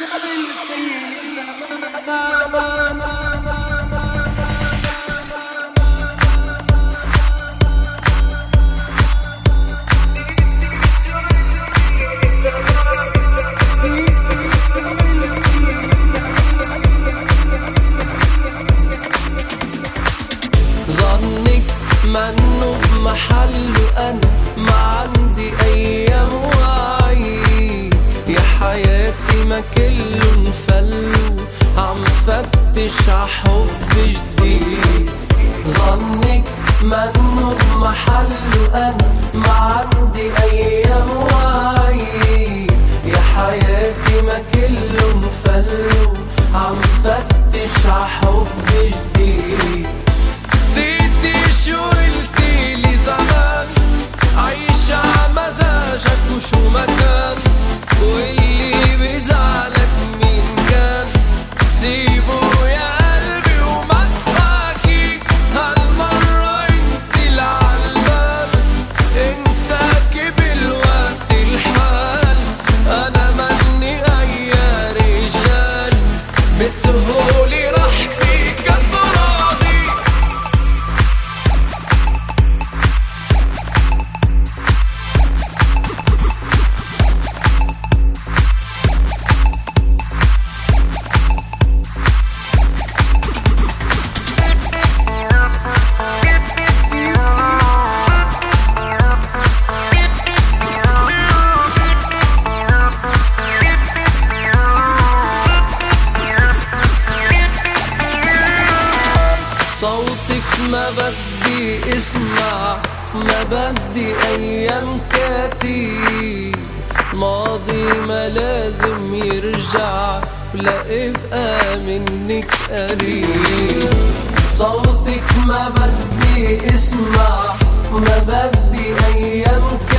منه بمحله أنا ما عندي أيام وعي يا حياتي ما كله انفل عم فتش عحب جديد. ظنك منه بمحله أنا ما عندي أيام وعي يا حياتي ما كله انفل عم فتش عحب جديد. شو قلتيلي زمان عيش عمزاجك وشو ما كان واللي بزعلك مين كان سيبه يا قلبي وما تحاكي هالمرة انت العالبال انساكي بالوقت الحال انا مني اي رجال بسهولة رح فيك الضراضي. صوتك ما بدي اسمع ما بدي ايام كاتي الماضي ما لازم يرجع ولا ابقى منك قريب. صوتك ما بدي اسمع ما بدي ايام